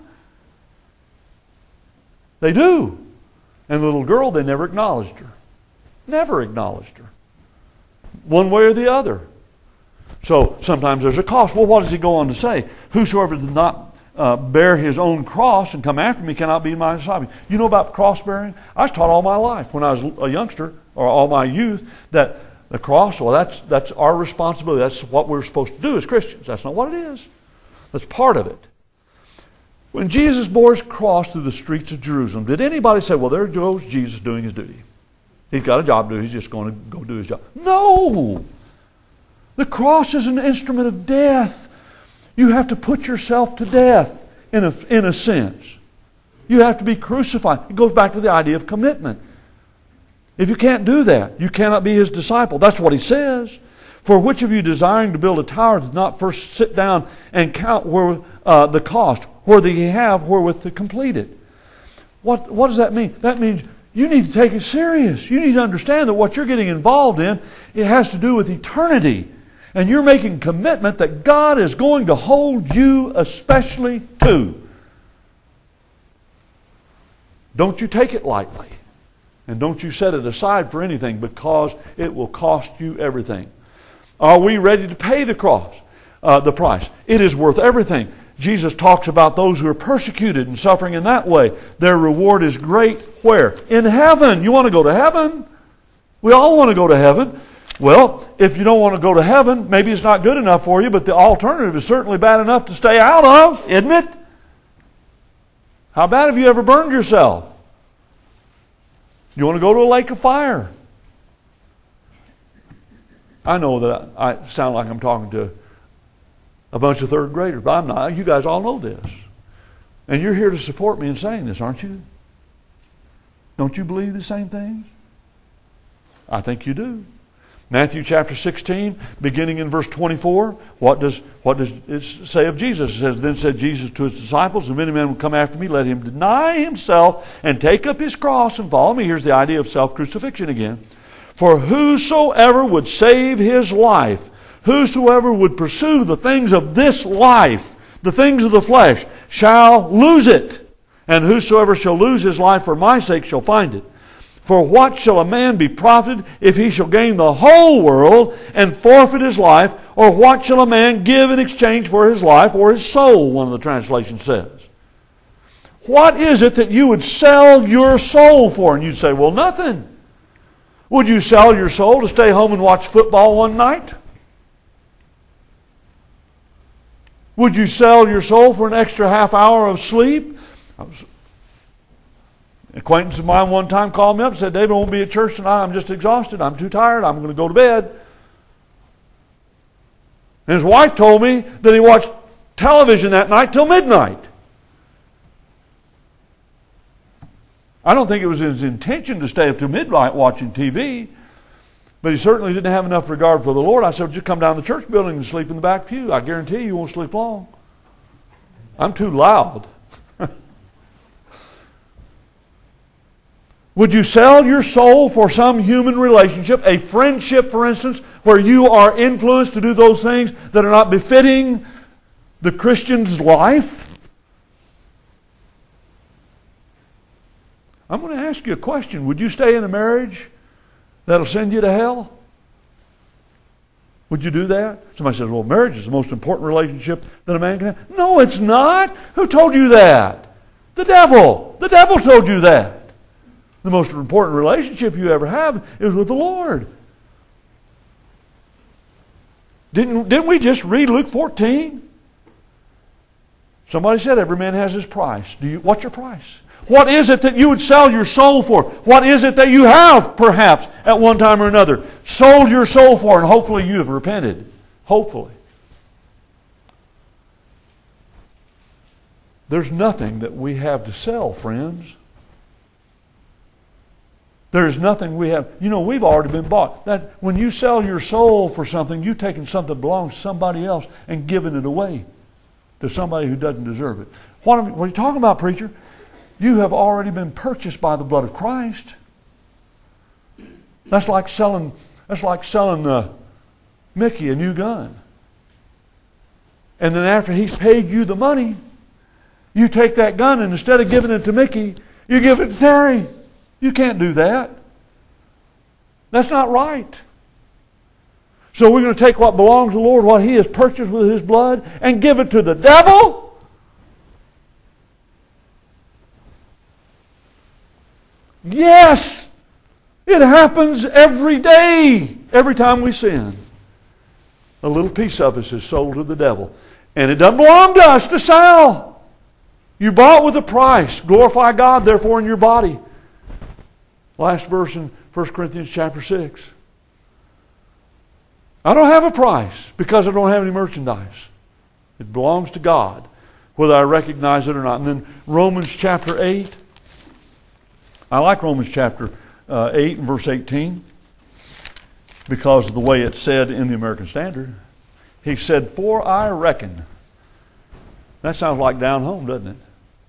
They do. And the little girl, they never acknowledged her. Never acknowledged her. One way or the other. So sometimes there's a cost. Well, what does he go on to say? Whosoever does not uh, bear his own cross and come after me cannot be my disciple. You know about cross bearing? I was taught all my life when I was a youngster, or all my youth, that the cross, well, that's, that's our responsibility. That's what we're supposed to do as Christians. That's not what it is. That's part of it. When Jesus bore his cross through the streets of Jerusalem, did anybody say, well, there goes Jesus doing his duty? He's got a job to do. He's just going to go do his job. No! The cross is an instrument of death. You have to put yourself to death in a, in a sense. You have to be crucified. It goes back to the idea of commitment. If you can't do that, you cannot be his disciple. That's what he says. For which of you desiring to build a tower does not first sit down and count where, uh, the cost, whether ye have wherewith to complete it? What, what does that mean? That means you need to take it serious. You need to understand that what you're getting involved in, it has to do with eternity. And you're making commitment that God is going to hold you especially to. Don't you take it lightly. And don't you set it aside for anything, because it will cost you everything. Are we ready to pay the cross, uh, the price? It is worth everything. Jesus talks about those who are persecuted and suffering in that way. Their reward is great. Where? In heaven. You want to go to heaven? We all want to go to heaven. Well, if you don't want to go to heaven, maybe it's not good enough for you, but the alternative is certainly bad enough to stay out of, isn't it? How bad have you ever burned yourself? You want to go to a lake of fire? I know that I, I sound like I'm talking to a bunch of third graders, but I'm not. You guys all know this. And you're here to support me in saying this, aren't you? Don't you believe the same things? I think you do. Matthew chapter sixteen, beginning in verse twenty-four, what does, what does it say of Jesus? It says, Then said Jesus to his disciples, If any man will come after me, let him deny himself and take up his cross and follow me. Here's the idea of self-crucifixion again. For whosoever would save his life, whosoever would pursue the things of this life, the things of the flesh, shall lose it. And whosoever shall lose his life for my sake shall find it. For what shall a man be profited if he shall gain the whole world and forfeit his life? Or what shall a man give in exchange for his life or his soul, one of the translations says. What is it that you would sell your soul for? And you'd say, well, nothing. Would you sell your soul to stay home and watch football one night? Would you sell your soul for an extra half hour of sleep? I was, an acquaintance of mine one time called me up and said, David, I won't be at church tonight. I'm just exhausted. I'm too tired. I'm going to go to bed. And his wife told me that he watched television that night till midnight. I don't think it was his intention to stay up till midnight watching T V, but he certainly didn't have enough regard for the Lord. I said, just come down to the church building and sleep in the back pew. I guarantee you, you won't sleep long. I'm too loud. Would you sell your soul for some human relationship, a friendship, for instance, where you are influenced to do those things that are not befitting the Christian's life? I'm going to ask you a question. Would you stay in a marriage that'll send you to hell? Would you do that? Somebody says, well, marriage is the most important relationship that a man can have. No, it's not. Who told you that? The devil. The devil told you that. The most important relationship you ever have is with the Lord. Didn't, didn't we just read Luke fourteen? Somebody said every man has his price. Do you, what's your price? What is it that you would sell your soul for? What is it that you have, perhaps, at one time or another, sold your soul for, and hopefully you have repented? Hopefully. There's nothing that we have to sell, friends. There's nothing we have. You know, we've already been bought. That when you sell your soul for something, you've taken something that belongs to somebody else and given it away to somebody who doesn't deserve it. What are, what are you talking about, preacher? You have already been purchased by the blood of Christ. That's like selling. That's like selling uh, Mickey a new gun. And then after he's paid you the money, you take that gun and instead of giving it to Mickey, you give it to Terry. You can't do that. That's not right. So we're going to take what belongs to the Lord, what He has purchased with His blood, and give it to the devil? Yes! It happens every day, every time we sin. A little piece of us is sold to the devil. And it doesn't belong to us to sell. You bought with a price. Glorify God, therefore, in your body. Last verse in First Corinthians chapter six. I don't have a price because I don't have any merchandise. It belongs to God, whether I recognize it or not. And then Romans chapter eight. I like Romans chapter uh, eight and verse eighteen because of the way it's said in the American Standard. He said, "For I reckon." That sounds like down home, doesn't it?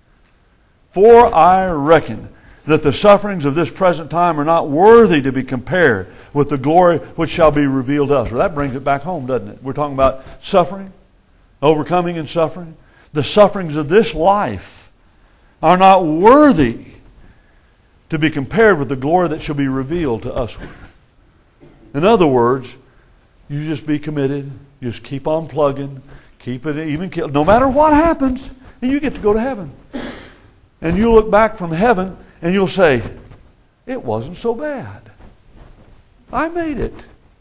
"For I reckon that the sufferings of this present time are not worthy to be compared with the glory which shall be revealed to us." Well, that brings it back home, doesn't it? We're talking about suffering, overcoming and suffering. The sufferings of this life are not worthy to be compared with the glory that shall be revealed to us. In other words, you just be committed, just keep on plugging, keep it even kill, no matter what happens, and you get to go to heaven. And you'll look back from heaven and you'll say, it wasn't so bad. I made it.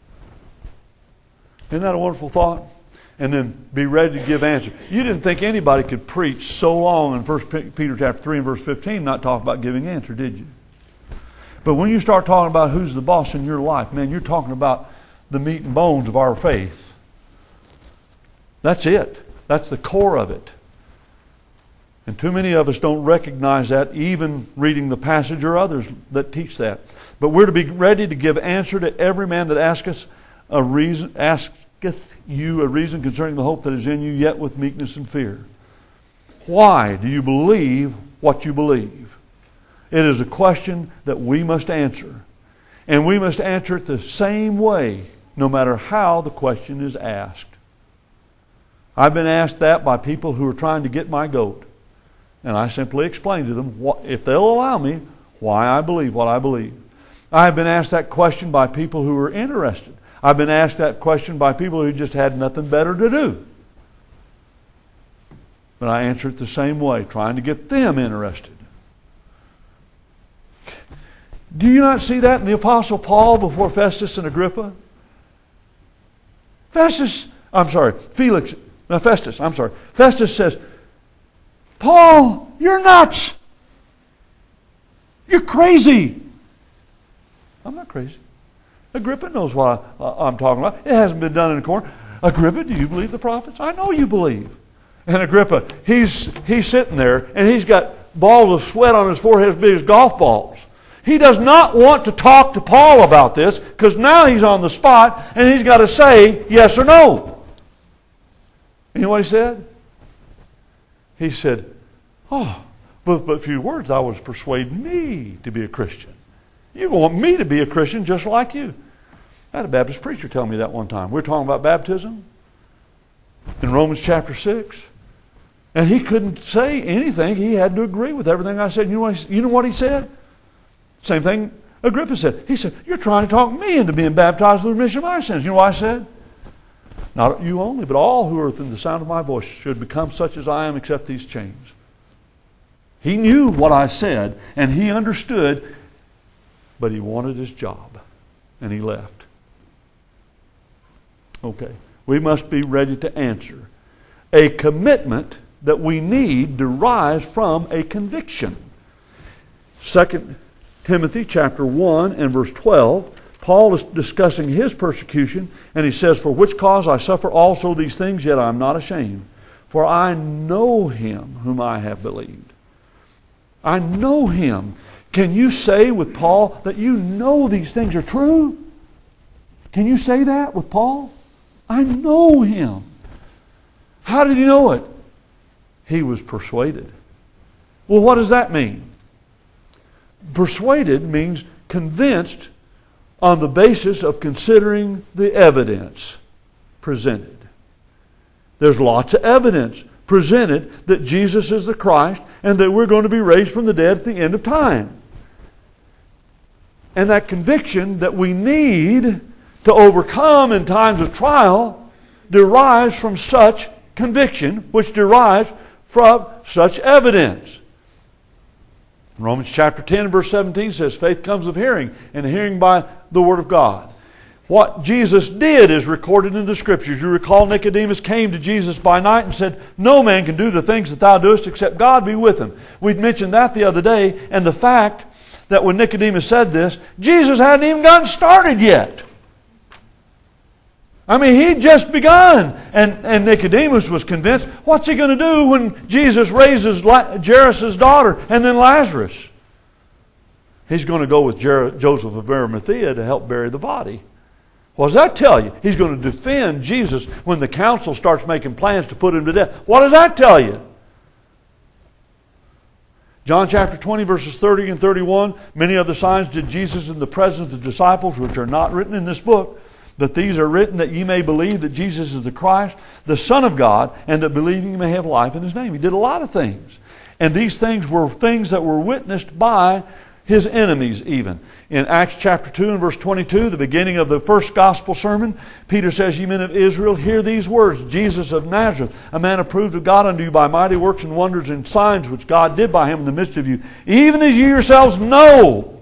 Isn't that a wonderful thought? And then be ready to give answers. You didn't think anybody could preach so long in First Peter chapter three and verse fifteen not talk about giving answer, did you? But when you start talking about who's the boss in your life, man, you're talking about the meat and bones of our faith. That's it. That's the core of it. And too many of us don't recognize that, even reading the passage or others that teach that. But we're to be ready to give answer to every man that asketh a reason, asketh you a reason concerning the hope that is in you, yet with meekness and fear. Why do you believe what you believe? It is a question that we must answer. And we must answer it the same way, no matter how the question is asked. I've been asked that by people who are trying to get my goat. And I simply explain to them, what, if they'll allow me, why I believe what I believe. I have been asked that question by people who are interested. I've been asked that question by people who just had nothing better to do. But I answer it the same way, trying to get them interested. Do you not see that in the Apostle Paul before Festus and Agrippa? Festus, I'm sorry, Felix, no, Festus, I'm sorry. Festus says, Paul, you're nuts. You're crazy. I'm not crazy. Agrippa knows what I, uh, I'm talking about. It hasn't been done in a corner. Agrippa, do you believe the prophets? I know you believe. And Agrippa, he's he's sitting there and he's got balls of sweat on his forehead as big as golf balls. He does not want to talk to Paul about this because now he's on the spot and he's got to say yes or no. You know what he said? He said, oh, but but few words I was persuading me to be a Christian. You want me to be a Christian just like you. I had a Baptist preacher tell me that one time. We were talking about baptism in Romans chapter six. And he couldn't say anything. He had to agree with everything I said. You know what he, you know what he said? Same thing Agrippa said. He said, you're trying to talk me into being baptized with the remission of my sins. You know what I said? Not you only, but all who are within the sound of my voice should become such as I am, except these chains. He knew what I said, and he understood, but he wanted his job, and he left. Okay, we must be ready to answer. A commitment that we need derives from a conviction. Second Timothy chapter one and verse twelve, Paul is discussing his persecution, and he says, for which cause I suffer also these things, yet I am not ashamed. For I know him whom I have believed. I know him. Can you say with Paul that you know these things are true? Can you say that with Paul? I know him. How did he know it? He was persuaded. Well, what does that mean? Persuaded means convinced on the basis of considering the evidence. presented. There's lots of evidence presented that Jesus is the Christ and that we're going to be raised from the dead at the end of time. And that conviction that we need to overcome in times of trial derives from such conviction, which derives from such evidence. Romans chapter ten, verse seventeen says, faith comes of hearing, and hearing by the Word of God. What Jesus did is recorded in the Scriptures. You recall Nicodemus came to Jesus by night and said, no man can do the things that thou doest except God be with him. We'd mentioned that the other day, and the fact that when Nicodemus said this, Jesus hadn't even gotten started yet. I mean, he'd just begun. And, and Nicodemus was convinced, what's he going to do when Jesus raises Jairus' daughter and then Lazarus? He's going to go with Jer- Joseph of Arimathea to help bury the body. What does that tell you? He's going to defend Jesus when the council starts making plans to put him to death. What does that tell you? John chapter twenty, verses thirty and thirty-one, many other signs did Jesus in the presence of the disciples, which are not written in this book. But these are written that ye may believe that Jesus is the Christ, the Son of God, and that believing you may have life in His name. He did a lot of things. And these things were things that were witnessed by His enemies even. In Acts chapter two and verse twenty-two, the beginning of the first gospel sermon, Peter says, ye men of Israel, hear these words, Jesus of Nazareth, a man approved of God unto you by mighty works and wonders and signs which God did by Him in the midst of you, even as ye yourselves know.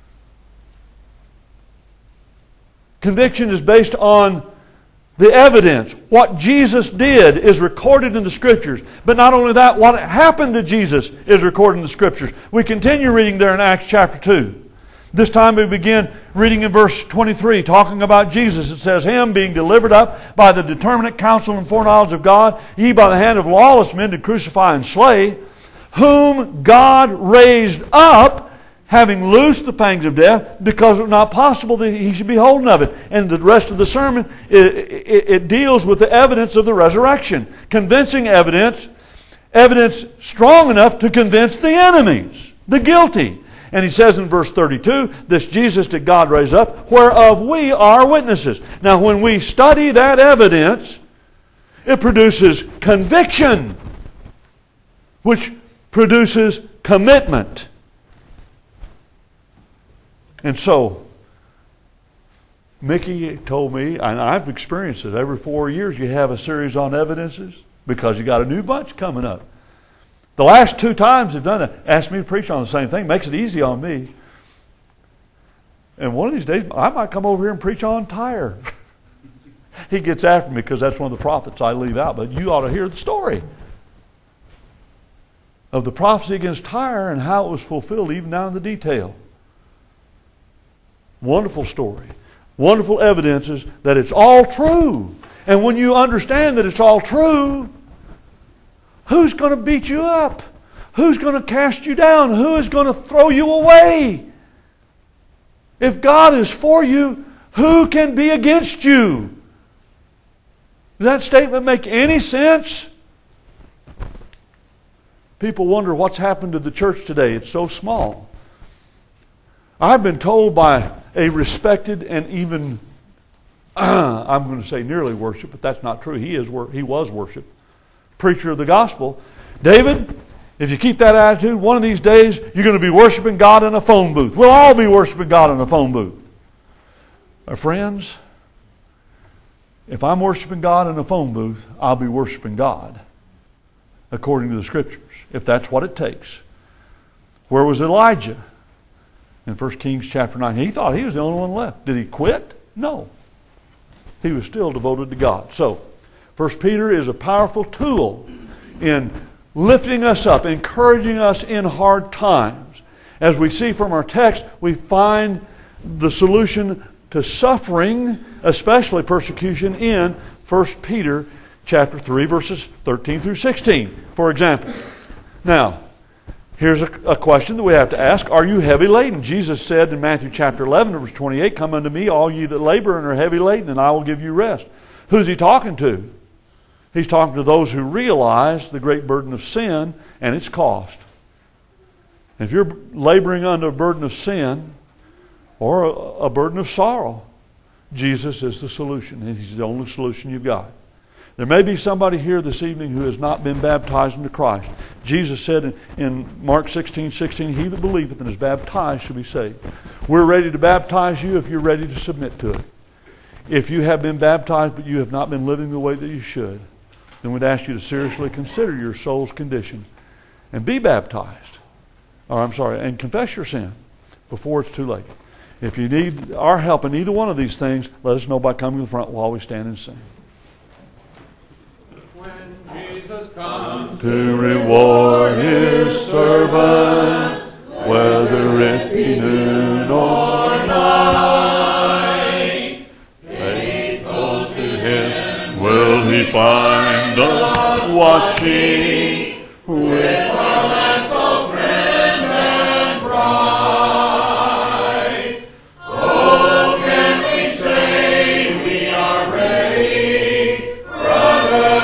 Conviction is based on the evidence. What Jesus did is recorded in the Scriptures. But not only that, what happened to Jesus is recorded in the Scriptures. We continue reading there in Acts chapter two. This time we begin reading in verse twenty-three, talking about Jesus. It says, Him being delivered up by the determinate counsel and foreknowledge of God, ye by the hand of lawless men did crucify and slay, whom God raised up, having loosed the pangs of death, because it was not possible that He should be holden of it. And the rest of the sermon, it, it, it deals with the evidence of the resurrection. Convincing evidence, evidence strong enough to convince the enemies, the guilty. And he says in verse thirty-two, this Jesus did God raise up, whereof we are witnesses. Now when we study that evidence, it produces conviction, which produces commitment. And so, Mickey told me, and I've experienced it, every four years you have a series on evidences because you got a new bunch coming up. The last two times they've done that, asked me to preach on the same thing, makes it easy on me. And one of these days, I might come over here and preach on Tyre. He gets after me because that's one of the prophets I leave out, but you ought to hear the story of the prophecy against Tyre and how it was fulfilled even down in the detail. Wonderful story. Wonderful evidences that it's all true. And when you understand that it's all true, who's going to beat you up? Who's going to cast you down? Who is going to throw you away? If God is for you, who can be against you? Does that statement make any sense? People wonder what's happened to the church today. It's so small. I've been told by a respected and even, uh, I'm going to say nearly worship, but that's not true. He is he was worship. Preacher of the gospel. David, if you keep that attitude, one of these days you're going to be worshiping God in a phone booth. We'll all be worshiping God in a phone booth. Our friends, if I'm worshiping God in a phone booth, I'll be worshiping God according to the Scriptures, if that's what it takes. Where was Elijah? In First Kings chapter nine, he thought he was the only one left. Did he quit? No. He was still devoted to God. So, First Peter is a powerful tool in lifting us up, encouraging us in hard times. As we see from our text, we find the solution to suffering, especially persecution, in First Peter chapter three, verses thirteen through sixteen, for example. Now, here's a, a question that we have to ask. Are you heavy laden? Jesus said in Matthew chapter eleven, verse twenty-eight, come unto me, all ye that labor and are heavy laden, and I will give you rest. Who's he talking to? He's talking to those who realize the great burden of sin and its cost. If you're laboring under a burden of sin or a, a burden of sorrow, Jesus is the solution, and He's the only solution you've got. There may be somebody here this evening who has not been baptized into Christ. Jesus said in, in Mark sixteen sixteen, he that believeth and is baptized shall be saved. We're ready to baptize you if you're ready to submit to it. If you have been baptized but you have not been living the way that you should, then we'd ask you to seriously consider your soul's condition and be baptized. Or I'm sorry, and confess your sin before it's too late. If you need our help in either one of these things, let us know by coming to the front while we stand and sing. Jesus comes to reward His servants, whether it be noon or night. Faithful to Him will He find us watching with our lamps all trimmed and bright. Oh, can we say we are ready, brother?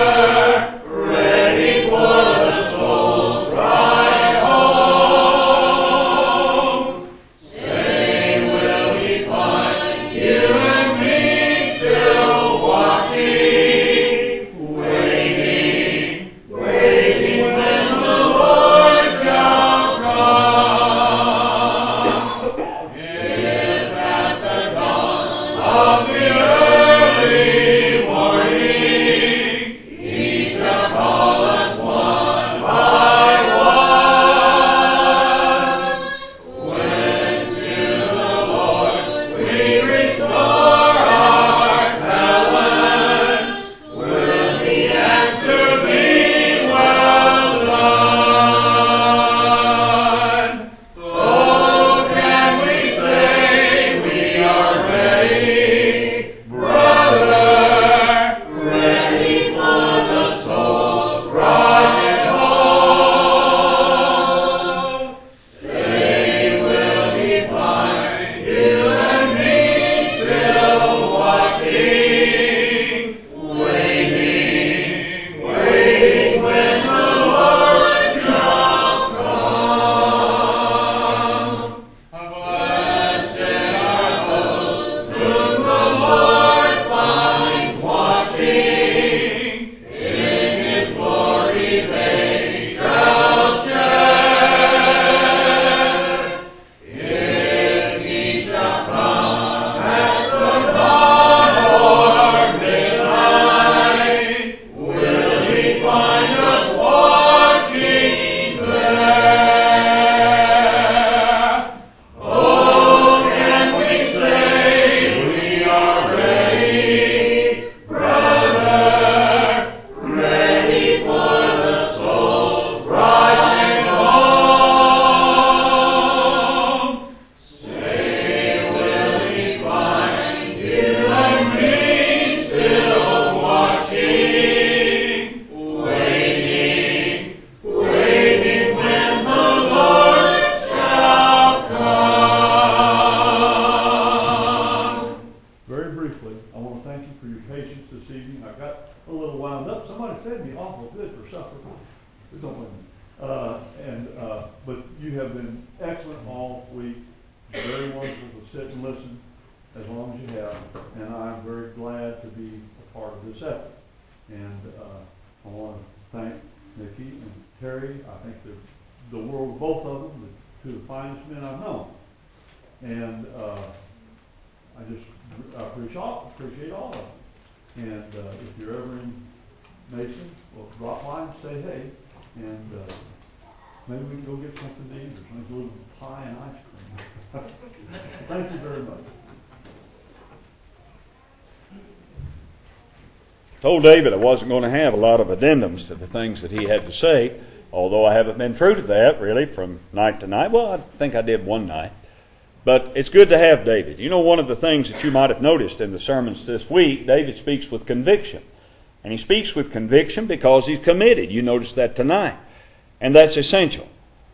Told David I wasn't going to have a lot of addendums to the things that he had to say, although I haven't been true to that really from night to night. Well, I think I did one night. But it's good to have David. You know, one of the things that you might have noticed in the sermons this week, David speaks with conviction. And he speaks with conviction because he's committed. You noticed that tonight. And that's essential.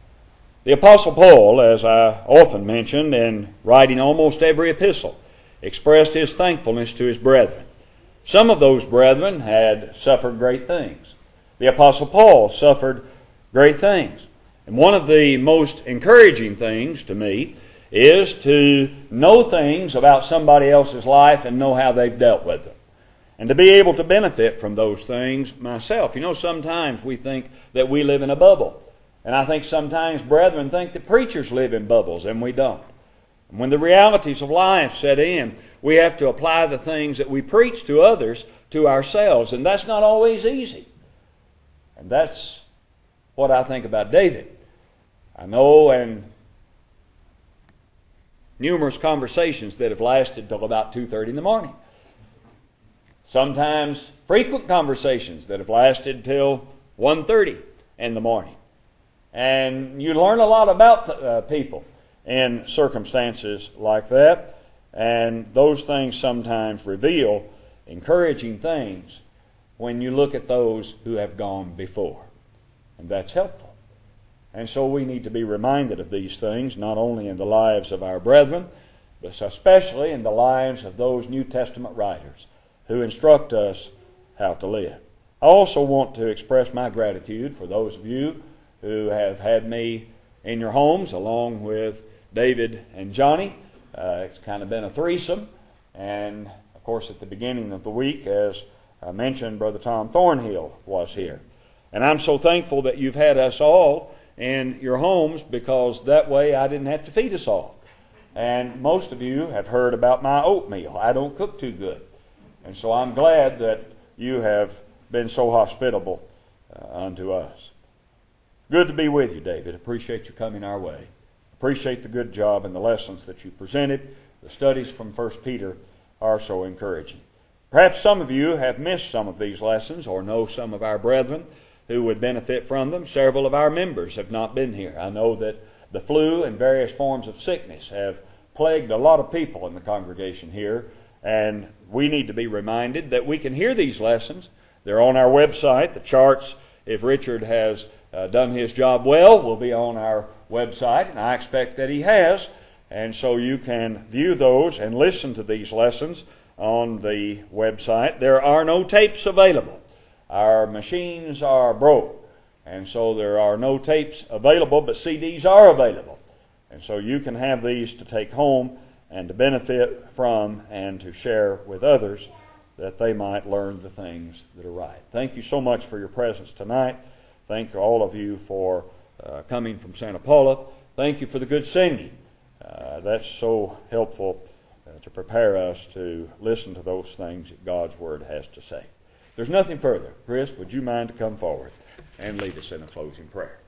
The Apostle Paul, as I often mentioned in writing almost every epistle, expressed his thankfulness to his brethren. Some of those brethren had suffered great things. The Apostle Paul suffered great things. And one of the most encouraging things to me is to know things about somebody else's life and know how they've dealt with them. And to be able to benefit from those things myself. You know, sometimes we think that we live in a bubble. And I think sometimes brethren think that preachers live in bubbles, and we don't. And when the realities of life set in, we have to apply the things that we preach to others to ourselves. And that's not always easy. And that's what I think about David. I know in numerous conversations that have lasted till about two thirty in the morning. Sometimes frequent conversations that have lasted till one thirty in the morning. And you learn a lot about uh, people in circumstances like that. And those things sometimes reveal encouraging things when you look at those who have gone before. And that's helpful. And so we need to be reminded of these things, not only in the lives of our brethren, but especially in the lives of those New Testament writers who instruct us how to live. I also want to express my gratitude for those of you who have had me in your homes along with David and Johnny. Uh, it's kind of been a threesome. And, of course, at the beginning of the week, as I mentioned, Brother Tom Thornhill was here. And I'm so thankful that you've had us all in your homes, because that way I didn't have to feed us all. And most of you have heard about my oatmeal. I don't cook too good. And so I'm glad that you have been so hospitable uh, unto us. Good to be with you, David. Appreciate you coming our way. Appreciate the good job and the lessons that you presented. The studies from First Peter are so encouraging. Perhaps some of you have missed some of these lessons or know some of our brethren who would benefit from them. Several of our members have not been here. I know that the flu and various forms of sickness have plagued a lot of people in the congregation here, and we need to be reminded that we can hear these lessons. They're on our website. The charts, if Richard has uh, done his job well, will be on our website, and I expect that he has. And so you can view those and listen to these lessons on the website. There are no tapes available. Our machines are broke, and so there are no tapes available, but C Ds are available. And so you can have these to take home and to benefit from and to share with others, that they might learn the things that are right. Thank you so much for your presence tonight. Thank all of you for uh, coming from Santa Paula. Thank you for the good singing. Uh, that's so helpful uh, to prepare us to listen to those things that God's Word has to say. If there's nothing further, Chris, would you mind to come forward and lead us in a closing prayer?